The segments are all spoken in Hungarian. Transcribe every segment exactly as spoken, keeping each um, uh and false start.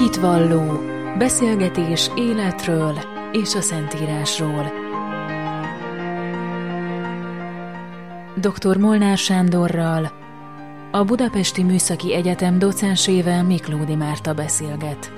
Hitvalló, beszélgetés életről és a Szentírásról. doktor Molnár Sándorral, a Budapesti Műszaki Egyetem docensével Miklódi Márta beszélget.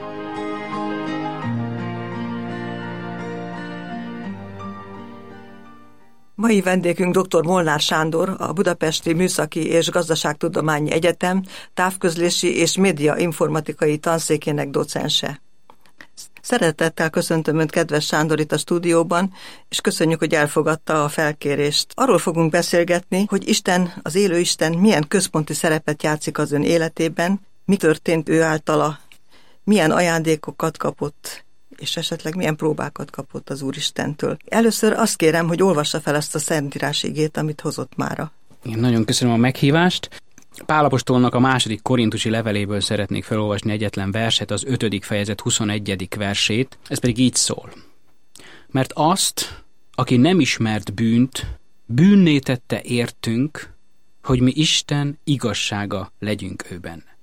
Mai vendégünk doktor Molnár Sándor, a Budapesti Műszaki és Gazdaságtudományi Egyetem távközlési és médiainformatikai tanszékének docense. Szeretettel köszöntöm Önt, kedves Sándor, itt a stúdióban, és köszönjük, hogy elfogadta a felkérést. Arról fogunk beszélgetni, hogy Isten, az élő Isten milyen központi szerepet játszik az Ön életében, mi történt ő általa, milyen ajándékokat kapott, és esetleg milyen próbákat kapott az Úristentől. Először azt kérem, hogy olvassa fel ezt a Szentírás igét, amit hozott mára. Én nagyon köszönöm a meghívást. Pál apostolnak a második korintusi leveléből szeretnék felolvasni egyetlen verset, az ötödik fejezet huszonegyedik versét. Ez pedig így szól. Mert azt, aki nem ismert bűnt, bűnné tette értünk, hogy mi Isten igazsága legyünk ő benne.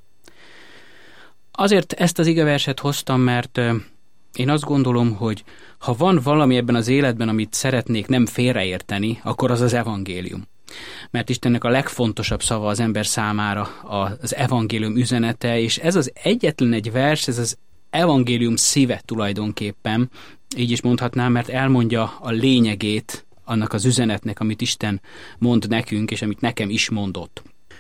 Azért ezt az igeverset hoztam, mert én azt gondolom, hogy ha van valami ebben az életben, amit szeretnék nem félreérteni, akkor az az evangélium. Mert Istennek a legfontosabb szava az ember számára az evangélium üzenete, és ez az egyetlen egy vers, ez az evangélium szíve tulajdonképpen, így is mondhatnám, mert elmondja a lényegét annak az üzenetnek, amit Isten mond nekünk, és amit nekem is mondott.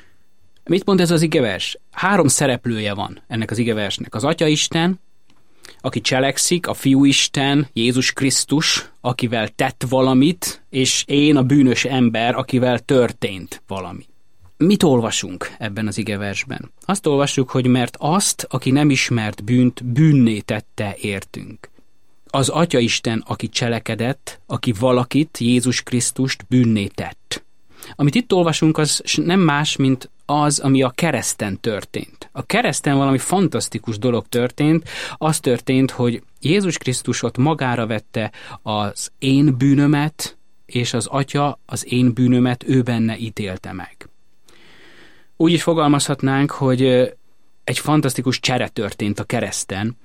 Mit mond ez az igevers? Három szereplője van ennek az igeversnek. Az Atya Isten, aki cselekszik, a Fiú Isten, Jézus Krisztus, akivel tett valamit, és én a bűnös ember, akivel történt valami. Mit olvasunk ebben az igeversben? Azt olvassuk, hogy mert azt, aki nem ismert bűnt, bűnné tette értünk. Az Atya Isten, aki cselekedett, aki valakit, Jézus Krisztust bűnné tett. Amit itt olvasunk, az nem más, mint az, ami a kereszten történt. A kereszten valami fantasztikus dolog történt. Az történt, hogy Jézus Krisztus ott magára vette az én bűnömet, és az Atya az én bűnömet ő benne ítélte meg. Úgy is fogalmazhatnánk, hogy egy fantasztikus csere történt a kereszten.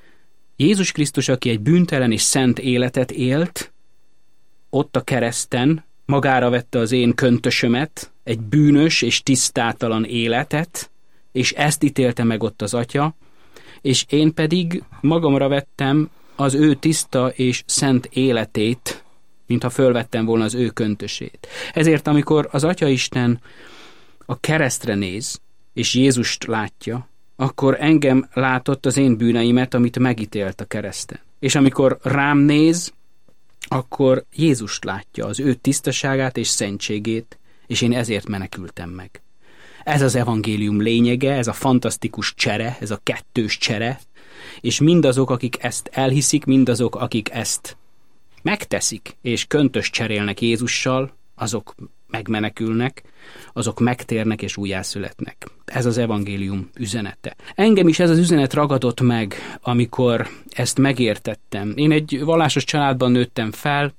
Jézus Krisztus, aki egy bűntelen és szent életet élt, ott a kereszten magára vette az én köntösömet, egy bűnös és tisztátalan életet, és ezt ítélte meg ott az Atya, és én pedig magamra vettem az ő tiszta és szent életét, mintha fölvettem volna az ő köntösét. Ezért, amikor az Atya Isten a keresztre néz, és Jézust látja, akkor engem látott az én bűneimet, amit megítélt a kereszten. És amikor rám néz, akkor Jézust látja, az ő tisztaságát és szentségét, és én ezért menekültem meg. Ez az evangélium lényege, ez a fantasztikus csere, ez a kettős csere, és mindazok, akik ezt elhiszik, mindazok, akik ezt megteszik, és köntös cserélnek Jézussal, azok megmenekülnek, azok megtérnek és újjászületnek. Ez az evangélium üzenete. Engem is ez az üzenet ragadott meg, amikor ezt megértettem. Én egy vallásos családban nőttem fel,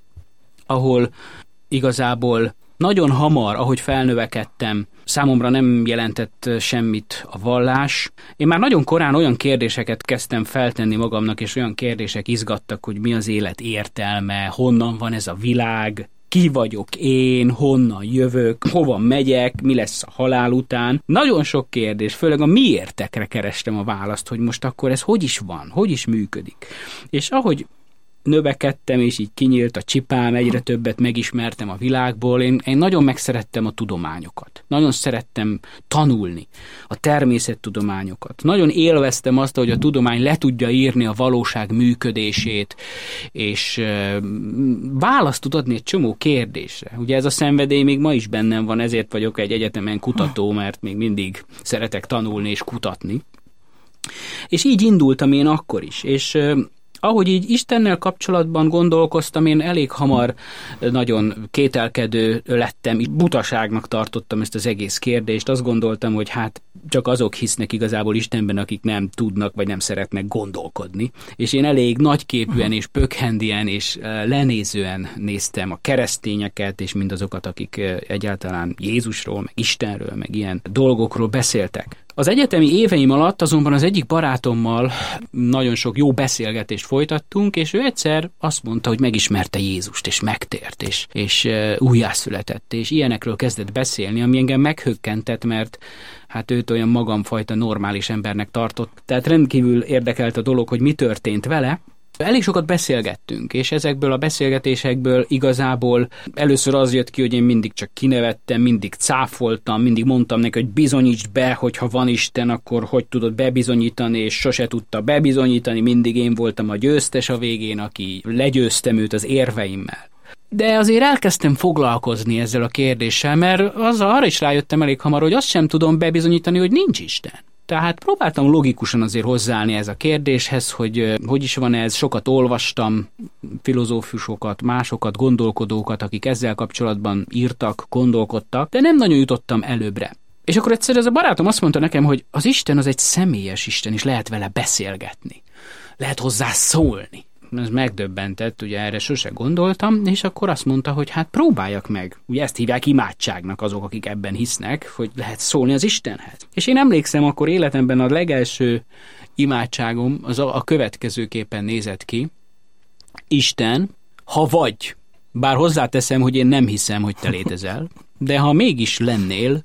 ahol igazából nagyon hamar, ahogy felnövekedtem, számomra nem jelentett semmit a vallás. Én már nagyon korán olyan kérdéseket kezdtem feltenni magamnak, és olyan kérdések izgattak, hogy mi az élet értelme, honnan van ez a világ, ki vagyok én, honnan jövök, hova megyek, mi lesz a halál után. Nagyon sok kérdés, főleg a miértekre kerestem a választ, hogy most akkor ez hogy is van, hogy is működik. És ahogy növekedtem, és így kinyílt a csipám, egyre többet megismertem a világból. Én, én nagyon megszerettem a tudományokat. Nagyon szerettem tanulni a természettudományokat. Nagyon élveztem azt, hogy a tudomány le tudja írni a valóság működését, és e, választ tud adni egy csomó kérdésre. Ugye ez a szenvedély még ma is bennem van, ezért vagyok egy egyetemen kutató, mert még mindig szeretek tanulni és kutatni. És így indultam én akkor is, és e, ahogy így Istennel kapcsolatban gondolkoztam, én elég hamar nagyon kételkedő lettem, butaságnak tartottam ezt az egész kérdést. Azt gondoltam, hogy hát csak azok hisznek igazából Istenben, akik nem tudnak, vagy nem szeretnek gondolkodni. És én elég nagyképűen és pökhendien és lenézően néztem a keresztényeket, és mindazokat, akik egyáltalán Jézusról, meg Istenről, meg ilyen dolgokról beszéltek. Az egyetemi éveim alatt azonban az egyik barátommal nagyon sok jó beszélgetést folytattunk, és ő egyszer azt mondta, hogy megismerte Jézust, és megtért, és, és újjászületett, és ilyenekről kezdett beszélni, ami engem meghökkentett, mert hát őt olyan magamfajta normális embernek tartott. Tehát rendkívül érdekelt a dolog, hogy mi történt vele. Elég sokat beszélgettünk, és ezekből a beszélgetésekből igazából először az jött ki, hogy én mindig csak kinevettem, mindig cáfoltam, mindig mondtam neki, hogy bizonyítsd be, hogyha van Isten, akkor hogy tudod bebizonyítani, és sose tudta bebizonyítani, mindig én voltam a győztes a végén, aki legyőztem őt az érveimmel. De azért elkezdtem foglalkozni ezzel a kérdéssel, mert az arra is rájöttem elég hamar, hogy azt sem tudom bebizonyítani, hogy nincs Isten. Tehát próbáltam logikusan azért hozzáállni ez a kérdéshez, hogy hogy is van ez, sokat olvastam, filozófusokat, másokat, gondolkodókat, akik ezzel kapcsolatban írtak, gondolkodtak, de nem nagyon jutottam előbbre. És akkor egyszer ez a barátom azt mondta nekem, hogy az Isten az egy személyes Isten, és lehet vele beszélgetni, lehet hozzá szólni. Ez megdöbbentett, ugye erre sose gondoltam, és akkor azt mondta, hogy hát próbáljak meg. Ugye ezt hívják imádságnak azok, akik ebben hisznek, hogy lehet szólni az Istenhez. És én emlékszem, akkor életemben a legelső imádságom az a, a következőképpen nézett ki. Isten, ha vagy, bár hozzáteszem, hogy én nem hiszem, hogy te létezel, de ha mégis lennél,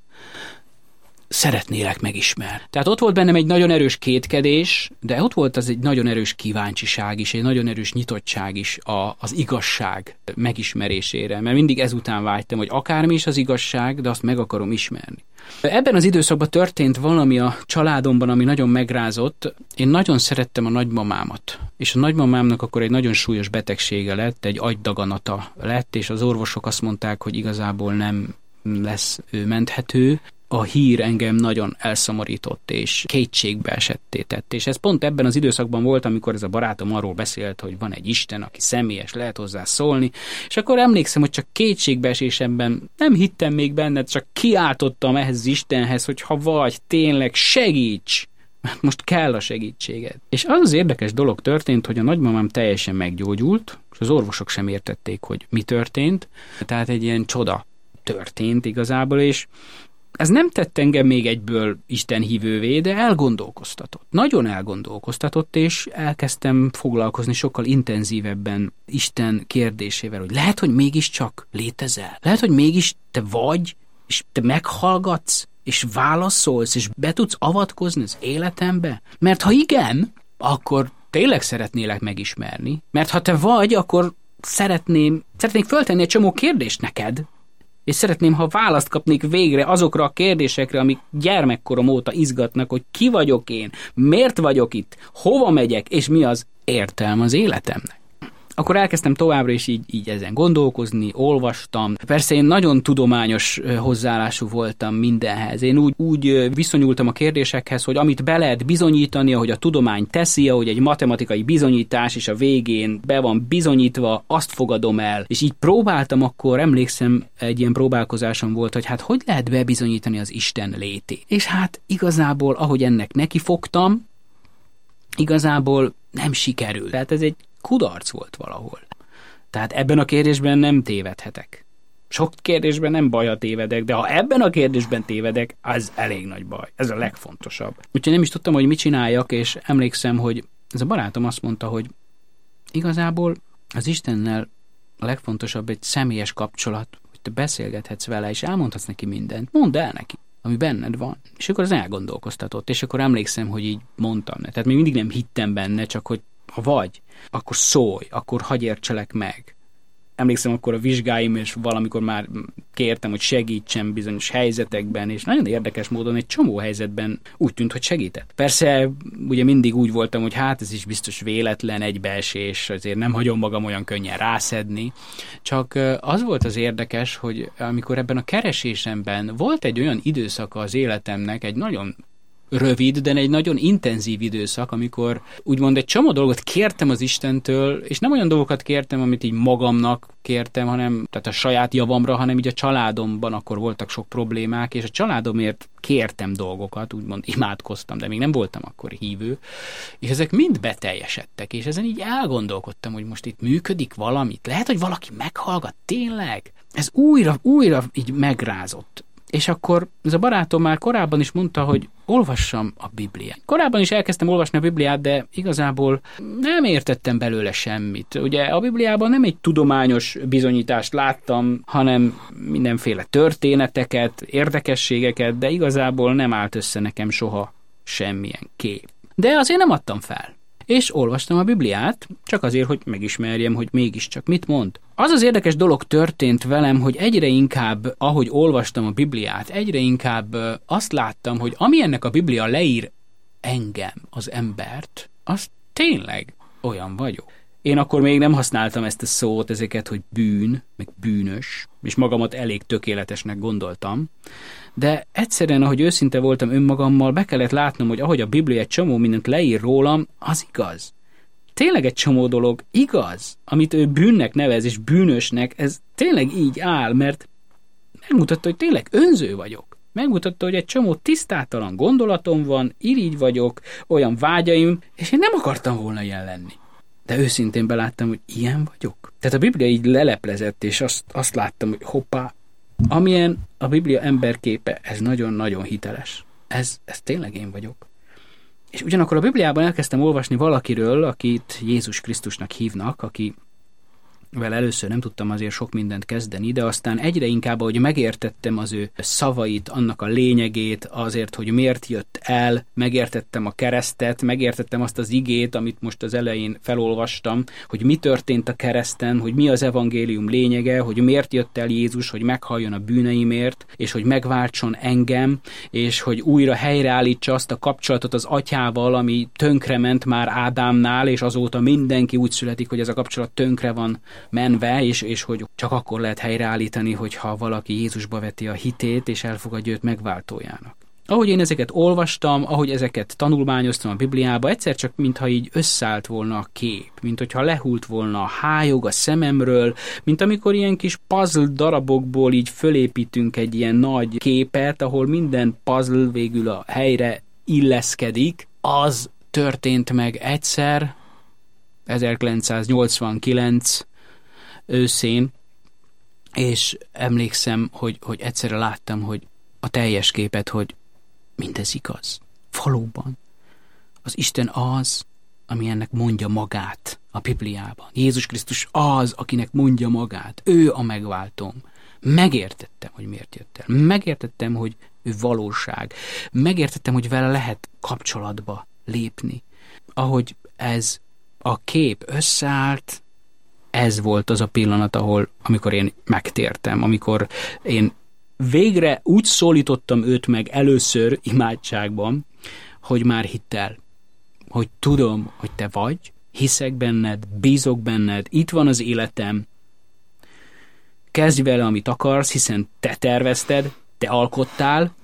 szeretnélek megismerni. Tehát ott volt bennem egy nagyon erős kétkedés, de ott volt az egy nagyon erős kíváncsiság is, egy nagyon erős nyitottság is a, az igazság megismerésére, mert mindig ezután vágytam, hogy akármi is az igazság, de azt meg akarom ismerni. Ebben az időszakban történt valami a családomban, ami nagyon megrázott. Én nagyon szerettem a nagymamámat, és a nagymamámnak akkor egy nagyon súlyos betegsége lett, egy agydaganata lett, és az orvosok azt mondták, hogy igazából nem lesz ő menthető. A hír engem nagyon elszomorított, és kétségbe esetté tett. És ez pont ebben az időszakban volt, amikor ez a barátom arról beszélt, hogy van egy Isten, aki személyes, lehet hozzá szólni, és akkor emlékszem, hogy csak kétségbeesésemben nem hittem még benned, csak kiáltottam ehhez az Istenhez, hogy ha vagy, tényleg segíts, mert most kell a segítséged. És az az érdekes dolog történt, hogy a nagymamám teljesen meggyógyult, és az orvosok sem értették, hogy mi történt, tehát egy ilyen csoda történt igazából, és ez nem tett engem még egyből istenhívővé, de elgondolkoztatott. Nagyon elgondolkoztatott, és elkezdtem foglalkozni sokkal intenzívebben Isten kérdésével, hogy lehet, hogy mégiscsak létezel. Lehet, hogy mégis te vagy, és te meghallgatsz, és válaszolsz, és be tudsz avatkozni az életembe. Mert ha igen, akkor tényleg szeretnélek megismerni. Mert ha te vagy, akkor szeretném, szeretnék föltenni egy csomó kérdést neked, és szeretném, ha választ kapnék végre azokra a kérdésekre, amik gyermekkorom óta izgatnak, hogy ki vagyok én, miért vagyok itt, hova megyek, és mi az értelme az életemnek. Akkor elkezdtem továbbra is így, így ezen gondolkozni, olvastam. Persze én nagyon tudományos hozzáállású voltam mindenhez. Én úgy, úgy viszonyultam a kérdésekhez, hogy amit be lehet bizonyítani, ahogy a tudomány teszi, ahogy egy matematikai bizonyítás, és a végén be van bizonyítva, azt fogadom el. És így próbáltam, akkor emlékszem, egy ilyen próbálkozásom volt, hogy hát hogy lehet bebizonyítani az Isten létét. És hát igazából, ahogy ennek nekifogtam, igazából nem sikerült. Tehát ez egy kudarc volt valahol. Tehát ebben a kérdésben nem tévedhetek. Sok kérdésben nem baj, ha tévedek, de ha ebben a kérdésben tévedek, az elég nagy baj. Ez a legfontosabb. Úgyhogy nem is tudtam, hogy mit csináljak, és emlékszem, hogy ez a barátom azt mondta, hogy igazából az Istennel a legfontosabb egy személyes kapcsolat, hogy te beszélgethetsz vele, és elmondhatsz neki mindent. Mondd el neki, ami benned van. És akkor az elgondolkoztatott, és akkor emlékszem, hogy így mondtam. Tehát még mindig nem hittem benne, csak hogy ha vagy, akkor szólj, akkor hagyj értselek meg. Emlékszem akkor a vizsgáim, és valamikor már kértem, hogy segítsen bizonyos helyzetekben, és nagyon érdekes módon egy csomó helyzetben úgy tűnt, hogy segített. Persze ugye mindig úgy voltam, hogy hát ez is biztos véletlen egybeesés, azért nem hagyom magam olyan könnyen rászedni. Csak az volt az érdekes, hogy amikor ebben a keresésemben volt egy olyan időszaka az életemnek, egy nagyon rövid, de egy nagyon intenzív időszak, amikor úgymond egy csomó dolgot kértem az Istentől, és nem olyan dolgokat kértem, amit így magamnak kértem, hanem tehát a saját javamra, hanem így a családomban akkor voltak sok problémák, és a családomért kértem dolgokat, úgymond imádkoztam, de még nem voltam akkor hívő, és ezek mind beteljesedtek, és ezen így elgondolkodtam, hogy most itt működik valamit, lehet, hogy valaki meghallgat, tényleg? Ez újra, újra így megrázott. És akkor ez a barátom már korábban is mondta, hogy olvassam a Bibliát. Korábban is elkezdtem olvasni a Bibliát, de igazából nem értettem belőle semmit. Ugye a Bibliában nem egy tudományos bizonyítást láttam, hanem mindenféle történeteket, érdekességeket, de igazából nem állt össze nekem soha semmilyen kép. De azért nem adtam fel. És olvastam a Bibliát, csak azért, hogy megismerjem, hogy mégiscsak mit mond. Az az érdekes dolog történt velem, hogy egyre inkább, ahogy olvastam a Bibliát, egyre inkább azt láttam, hogy ami ennek a Biblia leír engem, az embert, az tényleg olyan vagyok. Én akkor még nem használtam ezt a szót, ezeket, hogy bűn, meg bűnös, és magamat elég tökéletesnek gondoltam, de egyszerűen, ahogy őszinte voltam önmagammal, be kellett látnom, hogy ahogy a Biblia egy csomó mindent leír rólam, az igaz. Tényleg egy csomó dolog igaz, amit ő bűnnek nevez, és bűnösnek, ez tényleg így áll, mert megmutatta, hogy tényleg önző vagyok. Megmutatta, hogy egy csomó tisztátalan gondolatom van, irigy vagyok, olyan vágyaim, és én nem akartam volna ilyen lenni. De őszintén beláttam, hogy ilyen vagyok. Tehát a Biblia így leleplezett, és azt, azt láttam, hogy hoppá, amilyen a Biblia emberképe, ez nagyon-nagyon hiteles. Ez, ez tényleg én vagyok. És ugyanakkor a Bibliában elkezdtem olvasni valakiről, akit Jézus Krisztusnak hívnak, aki vele először nem tudtam azért sok mindent kezdeni, de aztán egyre inkább, ahogy megértettem az ő szavait, annak a lényegét, azért, hogy miért jött el, megértettem a keresztet, megértettem azt az igét, amit most az elején felolvastam, hogy mi történt a kereszten, hogy mi az evangélium lényege, hogy miért jött el Jézus, hogy meghalljon a bűneimért, és hogy megváltson engem, és hogy újra helyreállítsa azt a kapcsolatot az atyával, ami tönkrement már Ádámnál, és azóta mindenki úgy születik, hogy ez a kapcsolat tönkre van menve, és, és hogy csak akkor lehet helyreállítani, hogyha valaki Jézusba veti a hitét, és elfogadja őt megváltójának. Ahogy én ezeket olvastam, ahogy ezeket tanulmányoztam a Bibliába, egyszer csak mintha így összeállt volna a kép, mint hogyha lehult volna a hályog a szememről, mint amikor ilyen kis puzzle darabokból így fölépítünk egy ilyen nagy képet, ahol minden puzzle végül a helyre illeszkedik. Az történt meg egyszer, ezerkilencszáznyolcvankilenc őszén, és emlékszem, hogy, hogy egyszerre láttam, hogy a teljes képet, hogy mindez igaz. Valóban. Az Isten az, ami ennek mondja magát a Bibliában. Jézus Krisztus az, akinek mondja magát. Ő a megváltóm. Megértettem, hogy miért jött el. Megértettem, hogy ő valóság. Megértettem, hogy vele lehet kapcsolatba lépni. Ahogy ez a kép összeállt, ez volt az a pillanat, ahol, amikor én megtértem, amikor én végre úgy szólítottam őt meg először imádságban, hogy már hitt el, hogy tudom, hogy te vagy, hiszek benned, bízok benned, itt van az életem, kezdj vele, amit akarsz, hiszen te tervezted, te alkottál,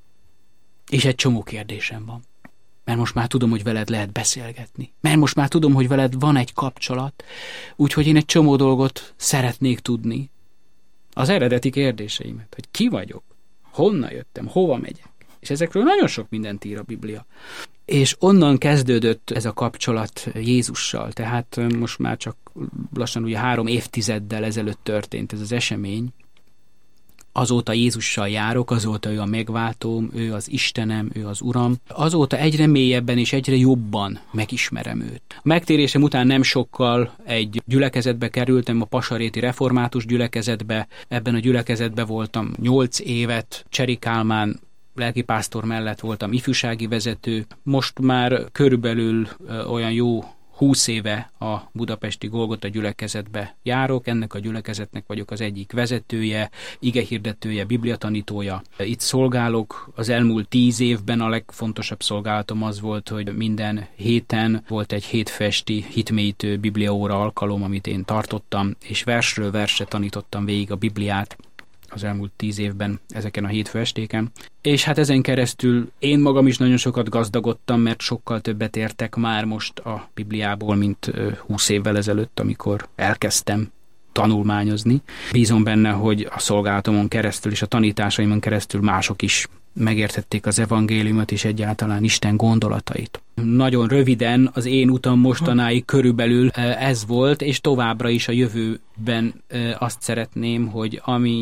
és egy csomó kérdésem van. Mert most már tudom, hogy veled lehet beszélgetni. Mert most már tudom, hogy veled van egy kapcsolat, úgyhogy én egy csomó dolgot szeretnék tudni. Az eredeti kérdéseimet, hogy ki vagyok, honnan jöttem, hova megyek. És ezekről nagyon sok mindent ír a Biblia. És onnan kezdődött ez a kapcsolat Jézussal. Tehát most már csak lassan ugye három évtizeddel ezelőtt történt ez az esemény. Azóta Jézussal járok, azóta ő a megváltóm, ő az Istenem, ő az Uram. Azóta egyre mélyebben és egyre jobban megismerem őt. A megtérésem után nem sokkal egy gyülekezetbe kerültem, a Pasaréti Református gyülekezetbe. Ebben a gyülekezetben voltam nyolc évet, Cseri Kálmán lelkipásztor mellett voltam ifjúsági vezető. Most már körülbelül olyan jó húsz éve a budapesti Golgota gyülekezetbe járok, ennek a gyülekezetnek vagyok az egyik vezetője, igehirdetője, bibliatanítója. Itt szolgálok, az elmúlt tíz évben a legfontosabb szolgálatom az volt, hogy minden héten volt egy hétfesti hitmélyítő bibliaóra alkalom, amit én tartottam, és versről versre tanítottam végig a Bibliát az elmúlt tíz évben ezeken a hétfő estéken. És hát ezen keresztül én magam is nagyon sokat gazdagodtam, mert sokkal többet értek már most a Bibliából, mint húsz évvel ezelőtt, amikor elkezdtem tanulmányozni. Bízom benne, hogy a szolgálatomon keresztül és a tanításaimon keresztül mások is megértették az evangéliumot és egyáltalán Isten gondolatait. Nagyon röviden az én utam mostanáig körülbelül ez volt, és továbbra is a jövőben azt szeretném, hogy ami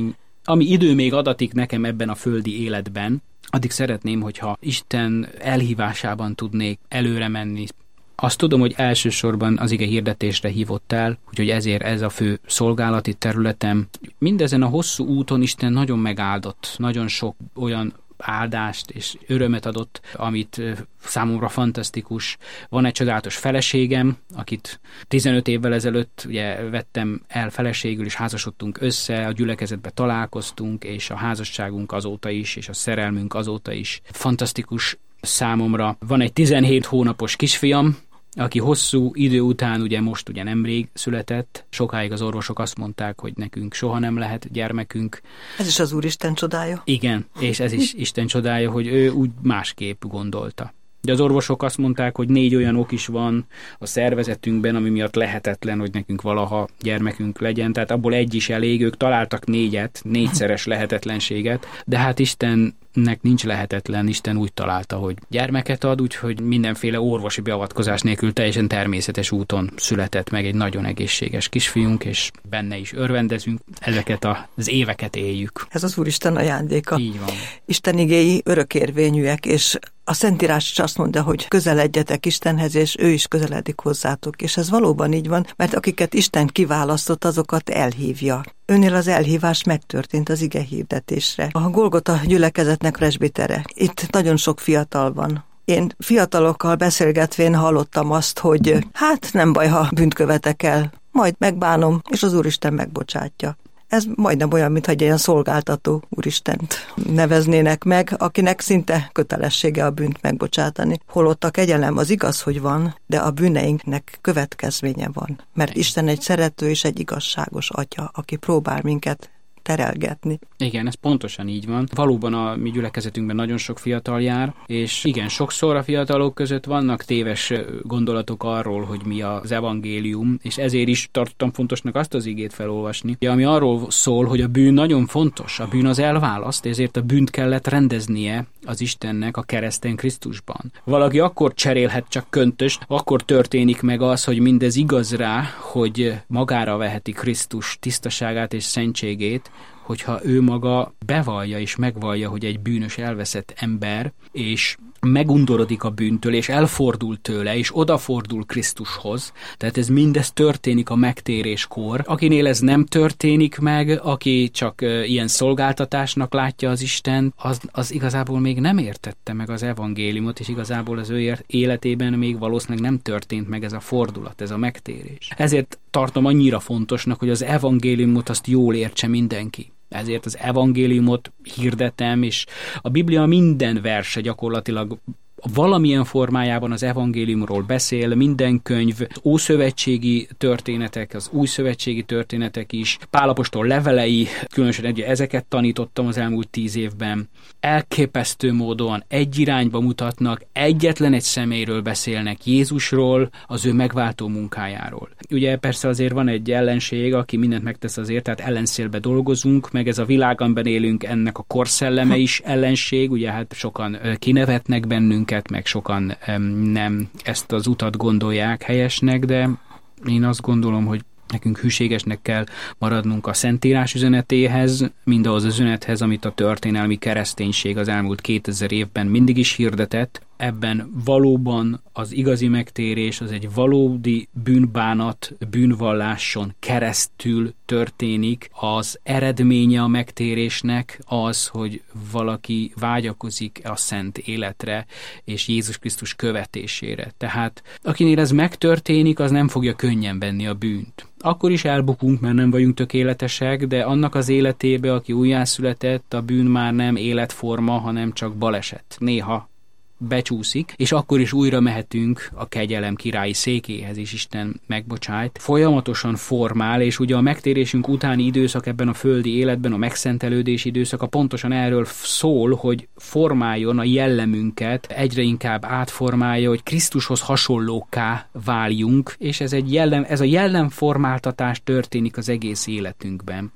ami idő még adatik nekem ebben a földi életben, addig szeretném, hogyha Isten elhívásában tudnék előre menni. Azt tudom, hogy elsősorban az ige hirdetésre hívott el, úgyhogy ezért ez a fő szolgálati területem. Mindezen a hosszú úton Isten nagyon megáldott, nagyon sok olyan áldást és örömet adott, amit számomra fantasztikus. Van egy csodálatos feleségem, akit tizenöt évvel ezelőtt ugye vettem el feleségül, és házasodtunk össze, a gyülekezetbe találkoztunk, és a házasságunk azóta is, és a szerelmünk azóta is fantasztikus számomra. Van egy tizenhét hónapos kisfiam, aki hosszú idő után, ugye most ugye nemrég született, sokáig az orvosok azt mondták, hogy nekünk soha nem lehet gyermekünk. Ez is az Úristen csodája. Igen, és ez is Isten csodája, hogy ő úgy másképp gondolta. De az orvosok azt mondták, hogy négy olyan ok is van a szervezetünkben, ami miatt lehetetlen, hogy nekünk valaha gyermekünk legyen. Tehát abból egy is elég, ők találtak négyet, négyszeres lehetetlenséget, de hát Istennek nincs lehetetlen, Isten úgy találta, hogy gyermeket ad, úgyhogy mindenféle orvosi beavatkozás nélkül teljesen természetes úton született meg egy nagyon egészséges kisfiunk, és benne is örvendezünk, ezeket az éveket éljük. Ez az Úristen ajándéka. Így van. Isten igéi örökérvényűek, és a Szentírás is azt mondja, hogy közeledjetek Istenhez, és ő is közeledik hozzátok. És ez valóban így van, mert akiket Isten kiválasztott, azokat elhívja. Önnél az elhívás megtörtént az ige hirdetésre. A Golgota gyülekezetnek presbitere. Itt nagyon sok fiatal van. Én fiatalokkal beszélgetvén hallottam azt, hogy hát nem baj, ha bűnt követek el, majd megbánom, és az Úristen megbocsátja. Ez majdnem olyan, mintha egy ilyen szolgáltató Úristent neveznének meg, akinek szinte kötelessége a bűnt megbocsátani. Holott a kegyelem az igaz, hogy van, de a bűneinknek következménye van. Mert Isten egy szerető és egy igazságos atya, aki próbál minket terelgetni. Igen, ez pontosan így van. Valóban a mi gyülekezetünkben nagyon sok fiatal jár, és igen, sokszor a fiatalok között vannak téves gondolatok arról, hogy mi az evangélium, és ezért is tartottam fontosnak azt az igét felolvasni, ami arról szól, hogy a bűn nagyon fontos, a bűn az elválaszt, ezért a bűnt kellett rendeznie az Istennek a kereszten Krisztusban. Valaki akkor cserélhet csak köntöst, akkor történik meg az, hogy mindez igaz rá, hogy magára veheti Krisztus tisztaságát és szentségét, hogyha ő maga bevallja és megvallja, hogy egy bűnös elveszett ember, és megundorodik a bűntől, és elfordul tőle, és odafordul Krisztushoz. Tehát ez mindez történik a megtéréskor. Akinél ez nem történik meg, aki csak uh, ilyen szolgáltatásnak látja az Isten, az, az igazából még nem értette meg az evangéliumot, és igazából az ő életében még valószínűleg nem történt meg ez a fordulat, ez a megtérés. Ezért tartom annyira fontosnak, hogy az evangéliumot azt jól értse mindenki. Ezért az evangéliumot hirdetem, és a Biblia minden verse gyakorlatilag valamilyen formájában az evangéliumról beszél, minden könyv, az ószövetségi történetek, az újszövetségi történetek is, Pál apostol levelei, különösen egy, ezeket tanítottam az elmúlt tíz évben, elképesztő módon egy irányba mutatnak, egyetlen egy személyről beszélnek, Jézusról, az ő megváltó munkájáról. Ugye persze azért van egy ellenség, aki mindent megtesz azért, tehát ellenszélbe dolgozunk, meg ez a világban élünk, ennek a korszelleme is ellenség, ugye hát sokan kinevetnek bennünk, meg sokan nem ezt az utat gondolják helyesnek, de én azt gondolom, hogy nekünk hűségesnek kell maradnunk a Szentírás üzenetéhez, mindahhoz az üzenethez, amit a történelmi kereszténység az elmúlt kétezer évben mindig is hirdetett. Ebben valóban az igazi megtérés az egy valódi bűnbánat, bűnvalláson keresztül történik. Az eredménye a megtérésnek az, hogy valaki vágyakozik a szent életre és Jézus Krisztus követésére. Tehát akinél ez megtörténik, az nem fogja könnyen venni a bűnt. Akkor is elbukunk, mert nem vagyunk tökéletesek, de annak az életébe, aki újjászületett, a bűn már nem életforma, hanem csak baleset. Néha becsúszik, és akkor is újra mehetünk a kegyelem királyi székéhez, és Isten megbocsájt. Folyamatosan formál, és ugye a megtérésünk utáni időszak ebben a földi életben, a megszentelődés időszaka pontosan erről szól, hogy formáljon a jellemünket, egyre inkább átformálja, hogy Krisztushoz hasonlókká váljunk, és ez, egy jellem, ez a jellemformáltatás történik az egész életünkben.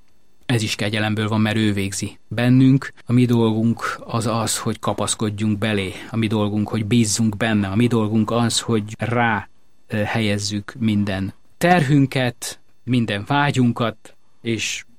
Ez is kegyelemből van, mert ő végzi bennünk. A mi dolgunk az az, hogy kapaszkodjunk belé. A mi dolgunk, hogy bízzunk benne. A mi dolgunk az, hogy rá helyezzük minden terhünket, minden vágyunkat, és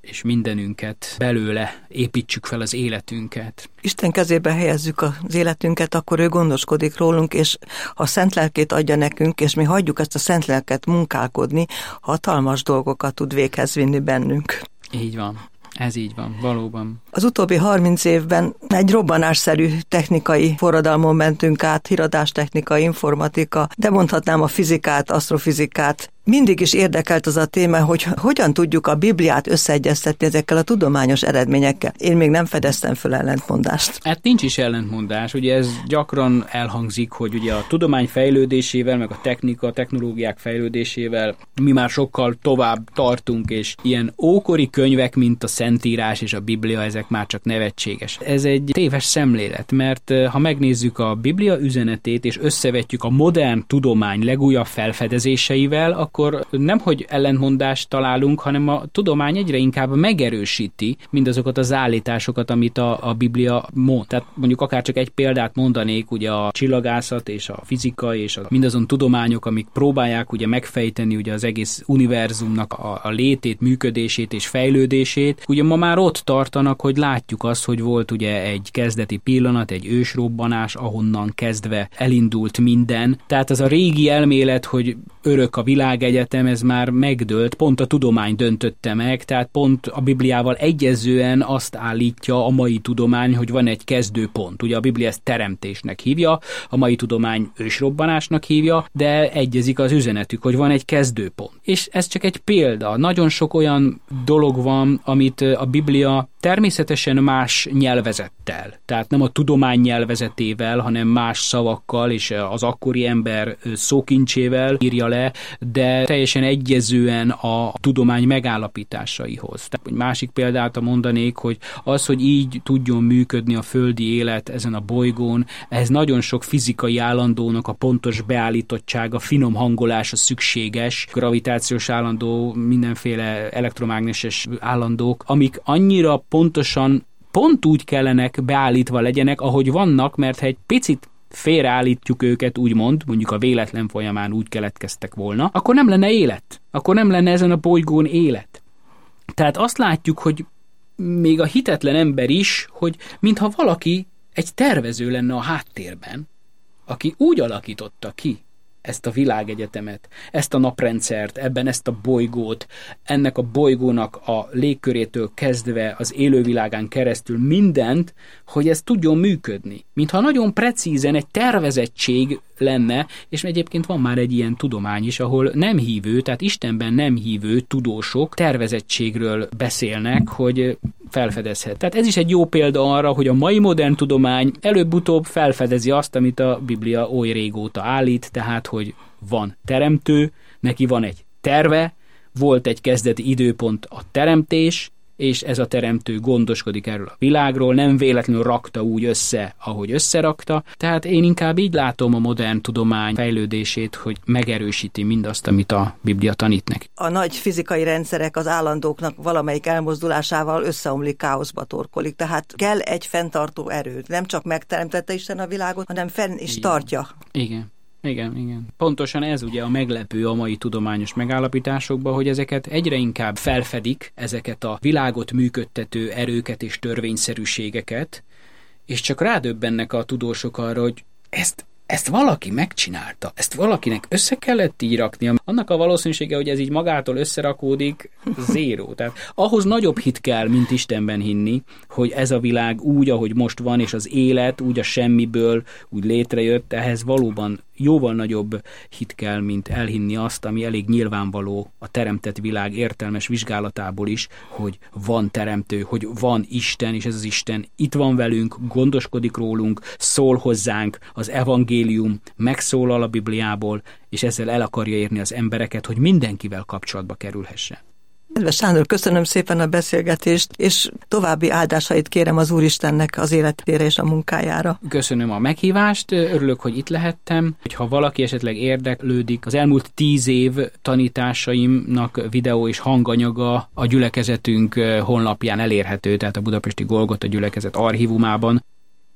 és mindenünket belőle építsük fel az életünket. Isten kezébe helyezzük az életünket, akkor ő gondoskodik rólunk, és ha szent lelkét adja nekünk, és mi hagyjuk ezt a szent lelket munkálkodni, hatalmas dolgokat tud véghez vinni bennünk. Így van. Ez így van, valóban. Az utóbbi harminc évben egy robbanásszerű technikai forradalmon mentünk át, híradástechnika, informatika, de mondhatnám a fizikát, asztrofizikát. Mindig is érdekelt az a téma, hogy hogyan tudjuk a Bibliát összeegyeztetni ezekkel a tudományos eredményekkel. Én még nem fedeztem föl ellentmondást. Hát nincs is ellentmondás, ugye ez gyakran elhangzik, hogy ugye a tudomány fejlődésével, meg a technika, a technológiák fejlődésével mi már sokkal tovább tartunk, és ilyen ókori könyvek, mint a Szentírás és a Biblia, ezek már csak nevetséges. Ez egy téves szemlélet, mert ha megnézzük a Biblia üzenetét, és összevetjük a modern tudomány legújabb felfedezéseivel, akkor nemhogy ellentmondást találunk, hanem a tudomány egyre inkább megerősíti mindazokat az állításokat, amit a, a Biblia mond. Tehát mondjuk akár csak egy példát mondanék, ugye a csillagászat és a fizika és a, mindazon tudományok, amik próbálják ugye megfejteni ugye az egész univerzumnak a, a létét, működését és fejlődését. Ugye ma már ott tartanak, hogy látjuk azt, hogy volt ugye egy kezdeti pillanat, egy ősrobbanás, ahonnan kezdve elindult minden. Tehát az a régi elmélet, hogy örök a világegyetem, ez már megdőlt, pont a tudomány döntötte meg, tehát pont a Bibliával egyezően azt állítja a mai tudomány, hogy van egy kezdőpont. Ugye a Biblia ezt teremtésnek hívja, a mai tudomány ősrobbanásnak hívja, de egyezik az üzenetük, hogy van egy kezdőpont. És ez csak egy példa. Nagyon sok olyan dolog van, amit a Biblia természetesen más nyelvezettel, tehát nem a tudomány nyelvezetével, hanem más szavakkal és az akkori ember szókincsével írja le, de teljesen egyezően a tudomány megállapításaihoz. Tehát egy másik példát mondanék, hogy az, hogy így tudjon működni a földi élet ezen a bolygón, ehhez nagyon sok fizikai állandónak a pontos beállítottsága, finom hangolása szükséges, gravitációs állandó, mindenféle elektromágneses állandók, amik annyira pontosan, pont úgy kellenek beállítva legyenek, ahogy vannak, mert ha egy picit félreállítjuk őket, úgymond, mondjuk a véletlen folyamán úgy keletkeztek volna, akkor nem lenne élet. Akkor nem lenne ezen a bolygón élet. Tehát azt látjuk, hogy még a hitetlen ember is, hogy mintha valaki egy tervező lenne a háttérben, aki úgy alakította ki ezt a világegyetemet, ezt a naprendszert, ebben ezt a bolygót, ennek a bolygónak a légkörétől kezdve az élővilágán keresztül mindent, hogy ez tudjon működni. Mintha nagyon precízen egy tervezettség lenne, és egyébként van már egy ilyen tudomány is, ahol nem hívő, tehát Istenben nem hívő tudósok tervezettségről beszélnek, hogy felfedezhet. Tehát ez is egy jó példa arra, hogy a mai modern tudomány előbb-utóbb felfedezi azt, amit a Biblia oly régóta állít, tehát, hogy van teremtő, neki van egy terve, volt egy kezdeti időpont a teremtés, és ez a teremtő gondoskodik erről a világról, nem véletlenül rakta úgy össze, ahogy összerakta. Tehát én inkább így látom a modern tudomány fejlődését, hogy megerősíti mindazt, amit a Biblia tanít neki. A nagy fizikai rendszerek az állandóknak valamelyik elmozdulásával összeomlik, káoszba torkolik. Tehát kell egy fenntartó erő. Nem csak megteremtette Isten a világot, hanem fenn is igen. tartja. Igen. Igen, igen. Pontosan ez ugye a meglepő a mai tudományos megállapításokban, hogy ezeket egyre inkább felfedik, ezeket a világot működtető erőket és törvényszerűségeket, és csak rádöbbennek a tudósok arra, hogy ezt, ezt valaki megcsinálta, ezt valakinek össze kellett így raknia. Annak a valószínűsége, hogy ez így magától összerakódik, zéró. Tehát ahhoz nagyobb hit kell, mint Istenben hinni, hogy ez a világ úgy, ahogy most van, és az élet úgy a semmiből úgy létrejött, ehhez valóban jóval nagyobb hit kell, mint elhinni azt, ami elég nyilvánvaló a teremtett világ értelmes vizsgálatából is, hogy van teremtő, hogy van Isten, és ez az Isten itt van velünk, gondoskodik rólunk, szól hozzánk, az evangélium megszólal a Bibliából, és ezzel el akarja érni az embereket, hogy mindenkivel kapcsolatba kerülhessen. Kedves Sándor, köszönöm szépen a beszélgetést, és további áldásait kérem az Úristennek az életére és a munkájára. Köszönöm a meghívást, örülök, hogy itt lehettem. Ha valaki esetleg érdeklődik, az elmúlt tíz év tanításaimnak videó és hanganyaga a gyülekezetünk honlapján elérhető, tehát a Budapesti Golgota gyülekezet archívumában.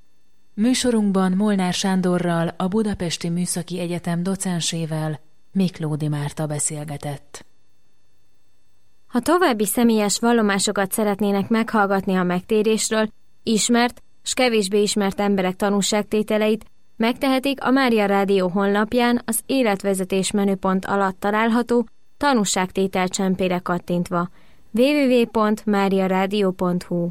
Műsorunkban Molnár Sándorral, a Budapesti Műszaki Egyetem docensével Miklódi Márta beszélgetett. Ha további személyes vallomásokat szeretnének meghallgatni a megtérésről, ismert s kevésbé ismert emberek tanúságtételeit, megtehetik a Mária Rádió honlapján az életvezetés menüpont alatt található tanúságtétel csempére kattintva. double-u double-u double-u pont mária rádió pont hu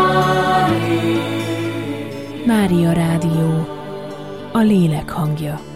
Mária Rádió, a lélek hangja.